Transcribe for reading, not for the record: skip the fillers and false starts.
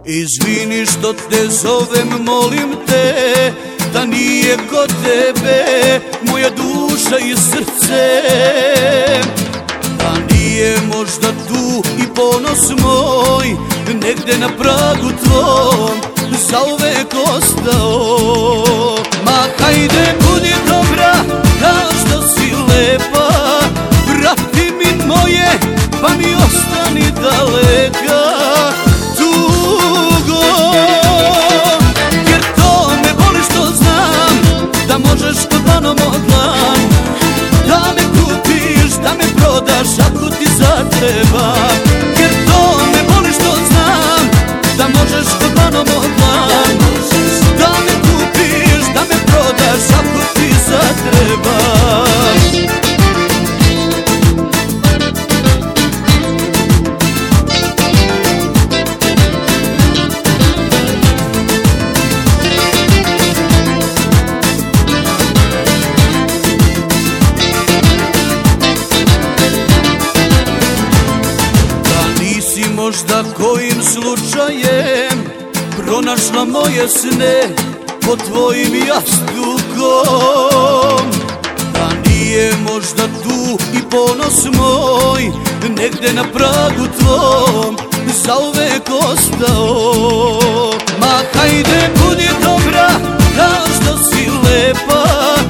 Izvini što te zovem, molim te, da nije kod tebe moja duša i srce, da nije možda tu i ponos moj, negde na pragu tvom zauvek ostao. Ma hajde budi dobra, kao što si lepa, vrati mi moje, pa mi ostani daleka. Jer to me boli što znam da možeš kod dlanom od dlan, da me kupiš, da me prodaš ako ti zatreba. Jer to me boli što znam da možeš kod dlanom od dlan, da me kupiš, da me prodaš ako ti zatreba. Možda kojim slučajem pronašla moje sne pod tvojim jastukom, da nije možda tu i ponos moj, negde na pragu tvom zauvek ostao. Ma hajde budi dobra, kao što si lepa,